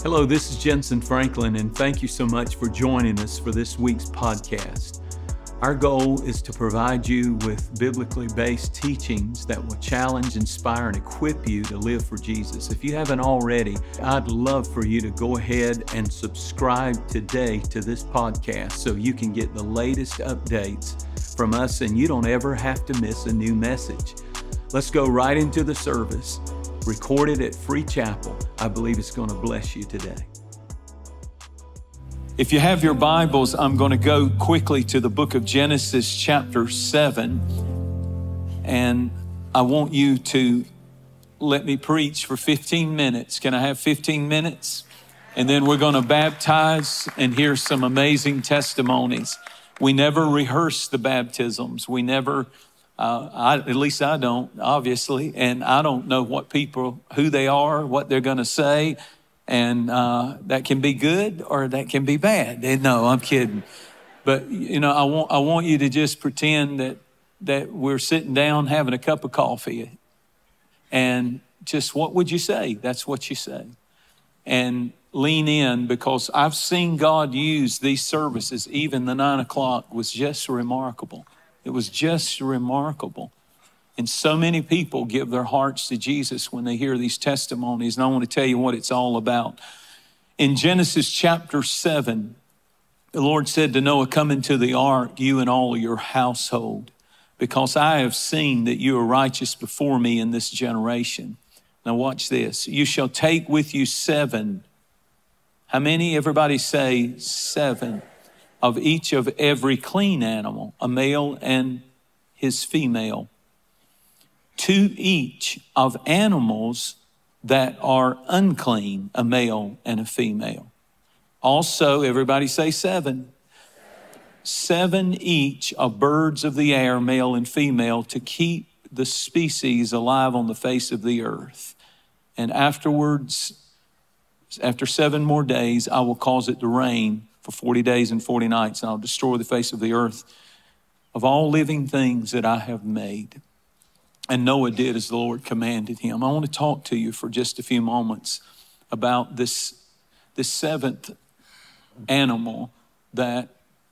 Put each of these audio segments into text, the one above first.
Hello, this is Jensen Franklin, and thank you so much for joining us for this week's podcast. Our goal is to provide you with biblically based teachings that will challenge, inspire, and equip you to live for Jesus. If you haven't already, I'd love for you to go ahead and subscribe today to this podcast so you can get the latest updates from us and you don't ever have to miss a new message. Let's go right into the service. Recorded at Free Chapel. I believe it's going to bless you today. If you have your Bibles, I'm going to go quickly to the book of Genesis chapter 7. And I want you to let me preach for 15 minutes. Can I have 15 minutes? And then we're going to baptize and hear some amazing testimonies. We never rehearse the baptisms. We never... at least I don't, obviously, and I don't know who they are, what they're going to say, and that can be good or that can be bad. No, I'm kidding. But, I want you to just pretend that we're sitting down having a cup of coffee, and just what would you say? That's what you say. And lean in, because I've seen God use these services. Even the 9 o'clock was just remarkable. It was just remarkable. And so many people give their hearts to Jesus when they hear these testimonies. And I want to tell you what it's all about. In Genesis chapter 7, the Lord said to Noah, "Come into the ark, you and all of your household, because I have seen that you are righteous before me in this generation." Now watch this. "You shall take with you 7." How many? Everybody say 7. "Of each of every clean animal, a male and his female. 2 each of animals that are unclean, a male and a female. Also," everybody say 7. 7 each of birds of the air, male and female, to keep the species alive on the face of the earth. And afterwards, after 7 more days, I will cause it to rain for 40 days and 40 nights, and I'll destroy the face of the earth of all living things that I have made. And Noah did as the Lord commanded him. I want to talk to you for just a few moments about this 7th animal that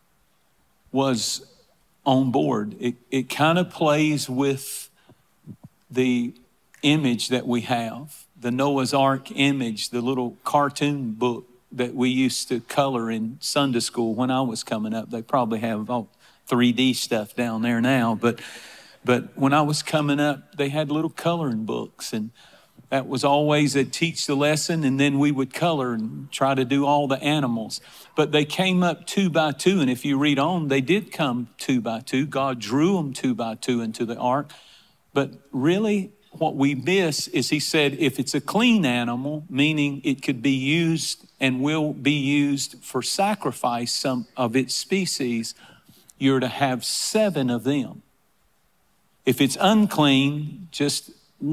was on board. It kind of plays with the image that we have, the Noah's Ark image, the little cartoon book that we used to color in Sunday school when I was coming up. They probably have all 3D stuff down there now, but when I was coming up, they had little coloring books, and that was always, they'd teach the lesson, and then we would color and try to do all the animals. But they came up 2 by 2, and if you read on, they did come 2 by 2. God drew them 2 by 2 into the ark. But really, what we miss is he said, if it's a clean animal, meaning it could be used and will be used for sacrifice, some of its species, you're to have 7 of them. If it's unclean, just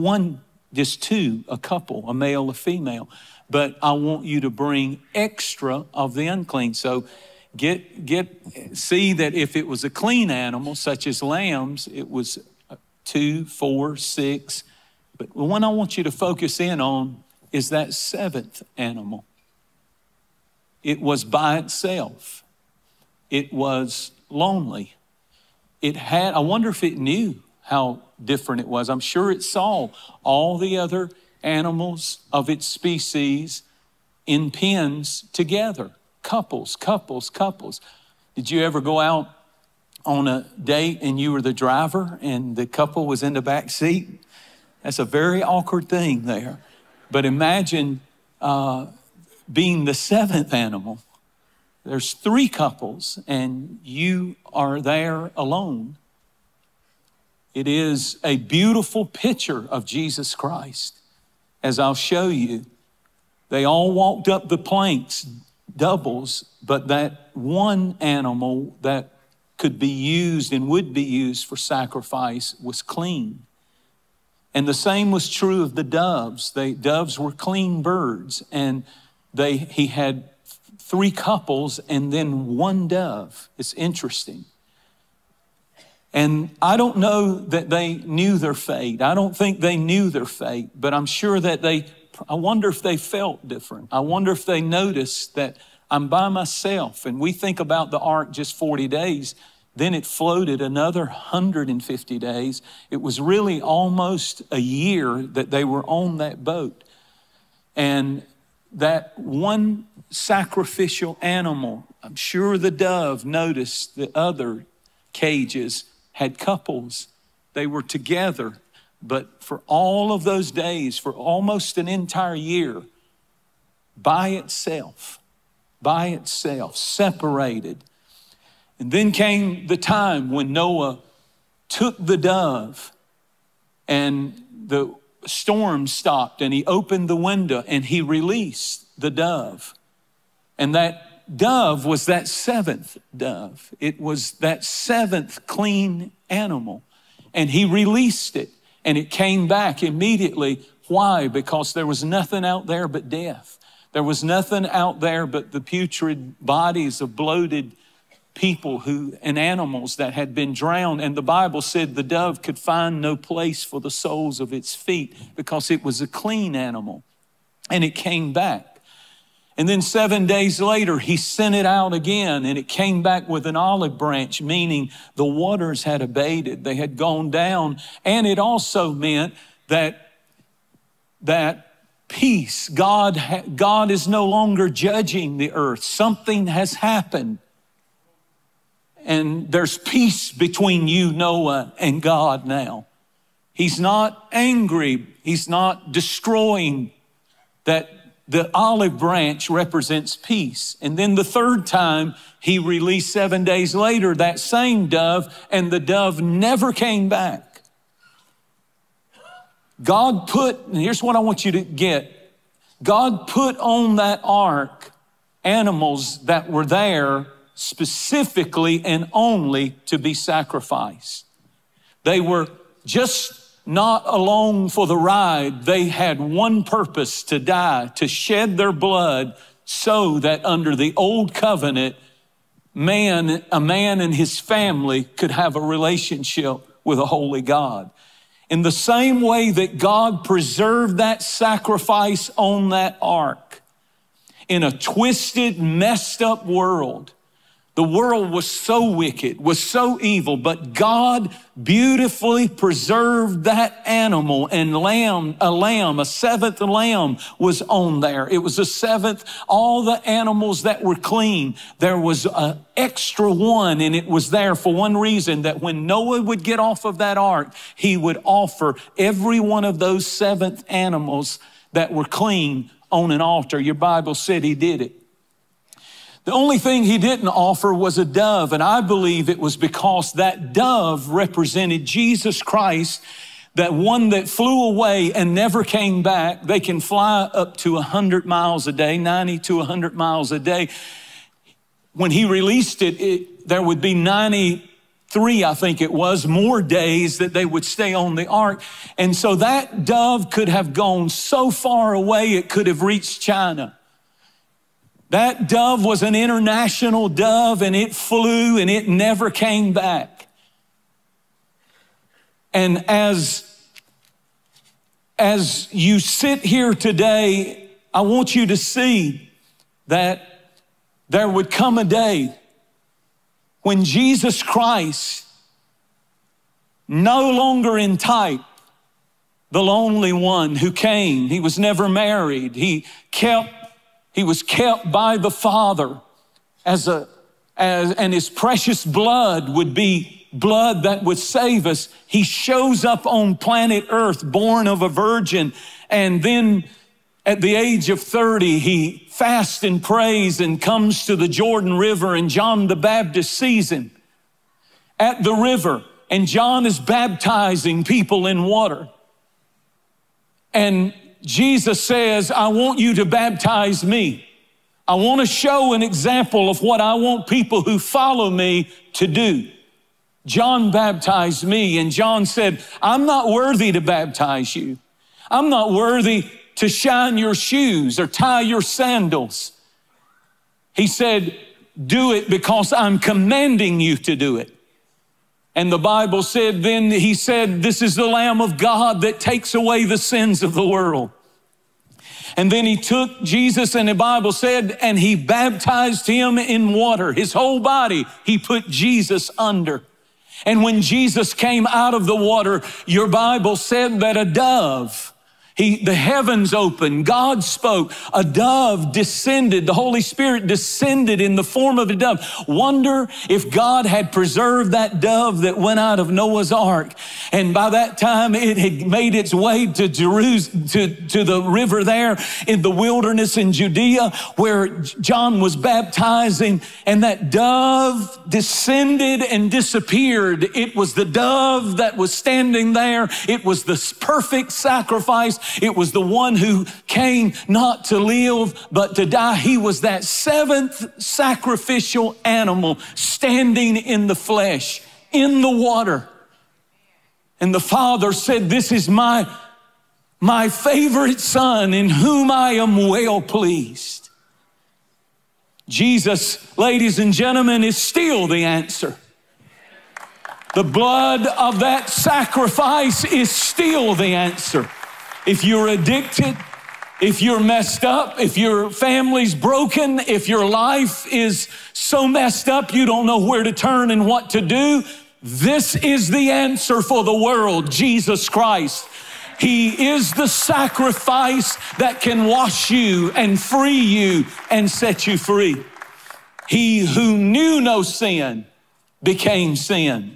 2, a couple, a male, a female. But I want you to bring extra of the unclean. So see that if it was a clean animal, such as lambs, it was 2, 4, 6. But the one I want you to focus in on is that 7th animal. It was by itself. It was lonely. I wonder if it knew how different it was. I'm sure it saw all the other animals of its species in pens together. Couples. Did you ever go out on a date and you were the driver and the couple was in the back seat? That's a very awkward thing there. But imagine being the 7th animal. There's 3 couples and you are there alone. It is a beautiful picture of Jesus Christ. As I'll show you, they all walked up the planks, doubles, but that one animal that could be used and would be used for sacrifice was clean. And the same was true of the doves. Doves were clean birds, and he had 3 couples and then 1 dove. It's interesting. And I don't know that they knew their fate. I don't think they knew their fate, but I'm sure that they I wonder if they felt different. I wonder if they noticed that I'm by myself. And we think about the ark just 40 days. Then it floated another 150 days. It was really almost a year that they were on that boat. And that one sacrificial animal, I'm sure the dove noticed the other cages had couples. They were together. But for all of those days, for almost an entire year, by itself, separated. And then came the time when Noah took the dove and the storm stopped and he opened the window and he released the dove. And that dove was that seventh dove. It was that seventh clean animal. And he released it and it came back immediately. Why? Because there was nothing out there but death. There was nothing out there but the putrid bodies of bloated people and animals that had been drowned. And the Bible said the dove could find no place for the soles of its feet because it was a clean animal. And it came back. And then 7 days later, he sent it out again and it came back with an olive branch, meaning the waters had abated. They had gone down. And it also meant that peace, God is no longer judging the earth. Something has happened. And there's peace between you, Noah, and God now. He's not angry. He's not destroying. That the olive branch represents peace. And then the third time, he released 7 days later that same dove, and the dove never came back. God put, and here's what I want you to get. God put on that ark animals that were there specifically and only to be sacrificed. They were just not along for the ride. They had one purpose: to die, to shed their blood so that under the old covenant, a man and his family could have a relationship with a holy God. In the same way that God preserved that sacrifice on that ark in a twisted, messed up world. The world was so wicked, was so evil, but God beautifully preserved that animal, and a seventh lamb was on there. It was a seventh, all the animals that were clean. There was an extra one, and it was there for one reason, that when Noah would get off of that ark, he would offer every one of those seventh animals that were clean on an altar. Your Bible said he did it. The only thing he didn't offer was a dove, and I believe it was because that dove represented Jesus Christ, that one that flew away and never came back. They can fly up to 100 miles a day, 90 to 100 miles a day. When he released it, there would be 93, I think it was, more days that they would stay on the ark. And so that dove could have gone so far away, it could have reached China. That dove was an international dove, and it flew and it never came back. And as you sit here today, I want you to see that there would come a day when Jesus Christ, no longer in type, the lonely one who came, he was never married, he was kept by the Father and his precious blood would be blood that would save us. He shows up on planet Earth, born of a virgin. And then at the age of 30, he fasts and prays and comes to the Jordan River, and John the Baptist sees him at the river. And John is baptizing people in water. And Jesus says, I want you to baptize me. I want to show an example of what I want people who follow me to do. John baptized me, and John said, I'm not worthy to baptize you. I'm not worthy to shine your shoes or tie your sandals. He said, do it because I'm commanding you to do it. And the Bible said, then he said, this is the Lamb of God that takes away the sins of the world. And then he took Jesus, and the Bible said, and he baptized him in water. His whole body, he put Jesus under. And when Jesus came out of the water, your Bible said that a dove, the heavens opened, God spoke, a dove descended, the Holy Spirit descended in the form of a dove. Wonder if God had preserved that dove that went out of Noah's ark. And by that time it had made its way to Jerusalem, to the river there in the wilderness in Judea where John was baptizing, and that dove descended and disappeared. It was the dove that was standing there. It was the perfect sacrifice. It was the one who came not to live, but to die. He was that seventh sacrificial animal standing in the flesh, in the water. And the Father said, this is my favorite Son in whom I am well pleased. Jesus, ladies and gentlemen, is still the answer. The blood of that sacrifice is still the answer. If you're addicted, if you're messed up, if your family's broken, if your life is so messed up you don't know where to turn and what to do, this is the answer for the world, Jesus Christ. He is the sacrifice that can wash you and free you and set you free. He who knew no sin became sin.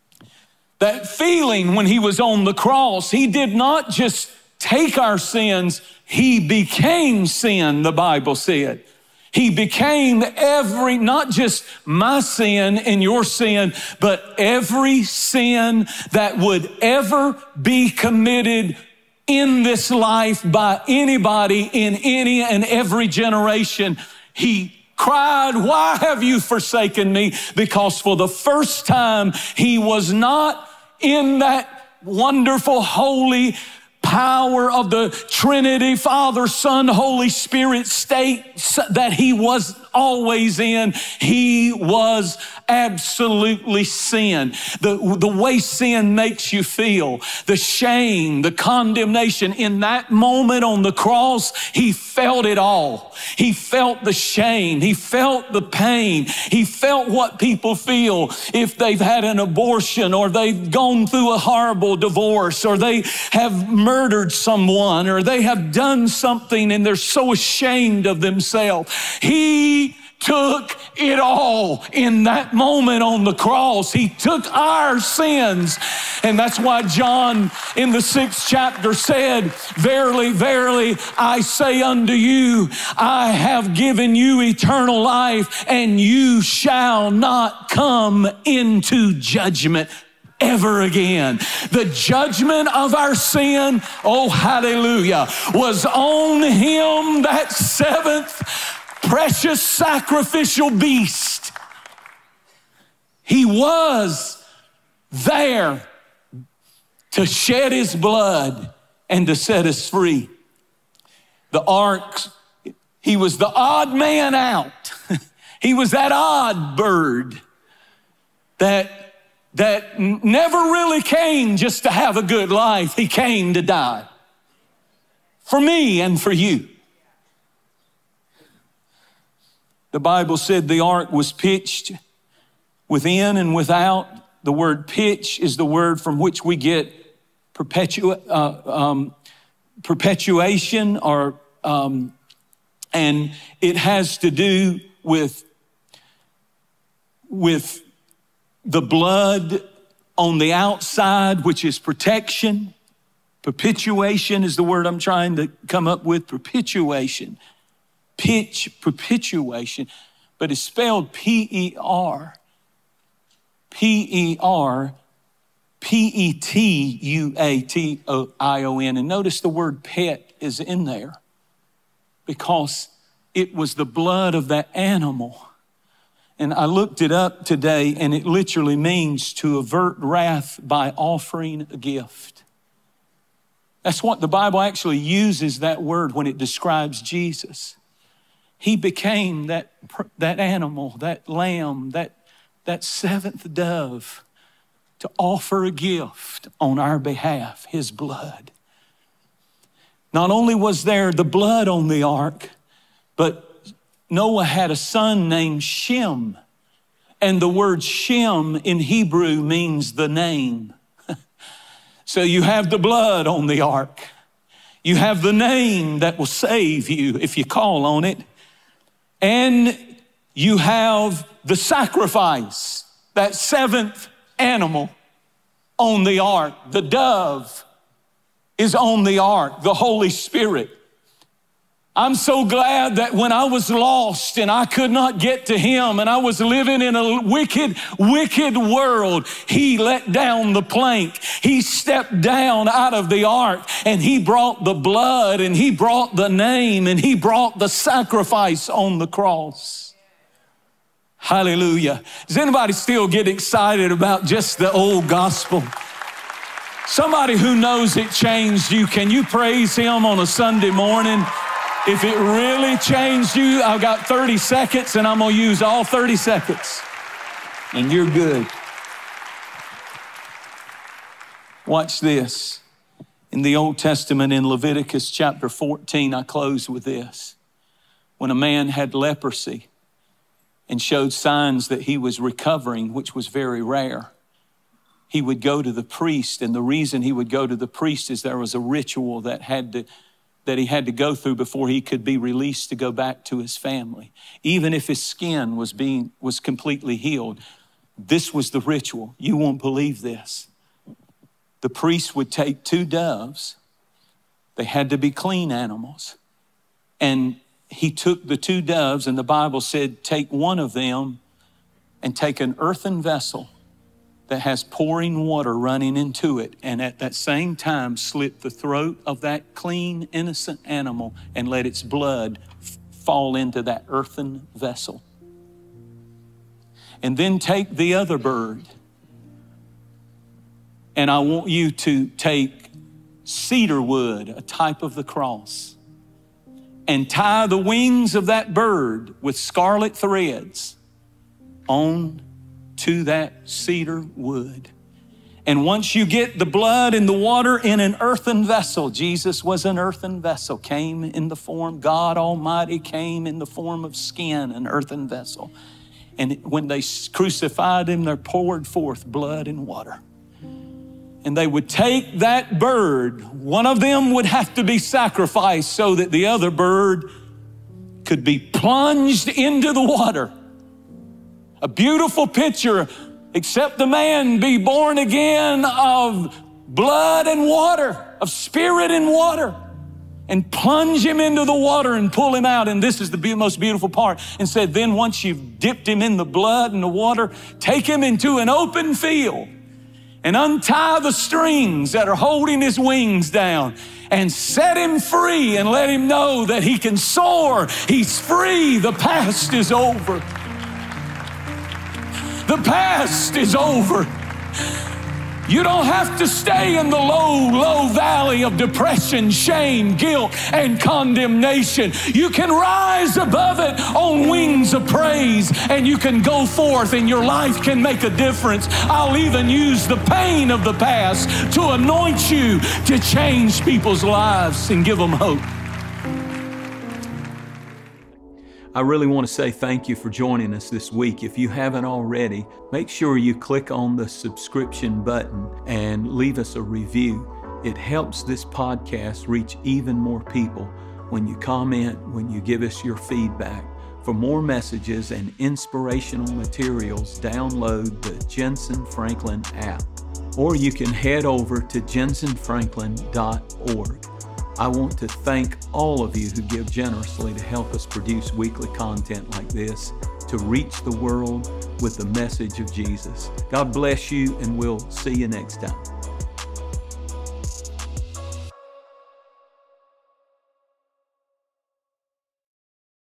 That feeling when he was on the cross, he did not just take our sins, he became sin, the Bible said. He became not just my sin and your sin, but every sin that would ever be committed in this life by anybody in any and every generation. He cried, why have you forsaken me? Because for the first time, he was not in that wonderful, holy power of the Trinity, Father, Son, Holy Spirit state that he was always in. He was absolutely sin. The way sin makes you feel, the shame, the condemnation. In that moment on the cross, he felt it all. He felt the shame. He felt the pain. He felt what people feel if they've had an abortion or they've gone through a horrible divorce or they have murdered someone or they have done something and they're so ashamed of themselves. He took it all in that moment on the cross. He took our sins. And that's why John in the 6th chapter said, verily, verily, I say unto you, I have given you eternal life, and you shall not come into judgment ever again. The judgment of our sin, oh hallelujah, was on him, that seventh precious sacrificial beast. He was there to shed his blood and to set us free. The ark, he was the odd man out. He was that odd bird that never really came just to have a good life. He came to die for me and for you. The Bible said the ark was pitched within and without. The word pitch is the word from which we get perpetuation, and it has to do with the blood on the outside, which is protection. Perpetuation is the word I'm trying to come up with, perpetuation. Perpetuation, but it's spelled P-E-R, P-E-R-P-E-T-U-A-T-I-O-N. And notice the word pet is in there because it was the blood of that animal. And I looked it up today, and it literally means to avert wrath by offering a gift. That's what the Bible actually uses, that word, when it describes Jesus. He became that animal, that lamb, that seventh dove to offer a gift on our behalf, his blood. Not only was there the blood on the ark, but Noah had a son named Shem. And the word Shem in Hebrew means the name. So you have the blood on the ark. You have the name that will save you if you call on it. And you have the sacrifice, that seventh animal on the ark. The dove is on the ark, the Holy Spirit. I'm so glad that when I was lost and I could not get to him and I was living in a wicked, wicked world, he let down the plank. He stepped down out of the ark and he brought the blood and he brought the name and he brought the sacrifice on the cross. Hallelujah. Does anybody still get excited about just the old gospel? Somebody who knows it changed you, can you praise him on a Sunday morning? If it really changed you, I've got 30 seconds and I'm going to use all 30 seconds. And you're good. Watch this. In the Old Testament, in Leviticus chapter 14, I close with this. When a man had leprosy and showed signs that he was recovering, which was very rare, he would go to the priest. And the reason he would go to the priest is there was a ritual that he had to go through before he could be released to go back to his family. Even if his skin was completely healed, this was the ritual. You won't believe this. The priest would take 2 doves. They had to be clean animals. And he took the 2 doves, and the Bible said, take one of them and take an earthen vessel that has pouring water running into it, and at that same time slit the throat of that clean, innocent animal and let its blood fall into that earthen vessel. And then take the other bird, and I want you to take cedar wood, a type of the cross, and tie the wings of that bird with scarlet threads on to that cedar wood. And once you get the blood and the water in an earthen vessel, Jesus was an earthen vessel, came in the form, God Almighty came in the form of skin, an earthen vessel. And when they crucified him, they poured forth blood and water. And they would take that bird, one of them would have to be sacrificed so that the other bird could be plunged into the water. A beautiful picture, except the man be born again of blood and water, of spirit and water, and plunge him into the water and pull him out. And this is the most beautiful part. And said, then once you've dipped him in the blood and the water, take him into an open field and untie the strings that are holding his wings down and set him free and let him know that he can soar. He's free. The past is over. The past is over. You don't have to stay in the low valley of depression, shame, guilt, and condemnation. You can rise above it on wings of praise, and you can go forth and your life can make a difference. I'll even use the pain of the past to anoint you to change people's lives and give them hope. I really want to say thank you for joining us this week. If you haven't already, make sure you click on the subscription button and leave us a review. It helps this podcast reach even more people when you comment, when you give us your feedback. For more messages and inspirational materials, download the Jentezen Franklin app, or you can head over to jentezenfranklin.org. I want to thank all of you who give generously to help us produce weekly content like this, to reach the world with the message of Jesus. God bless you, and we'll see you next time.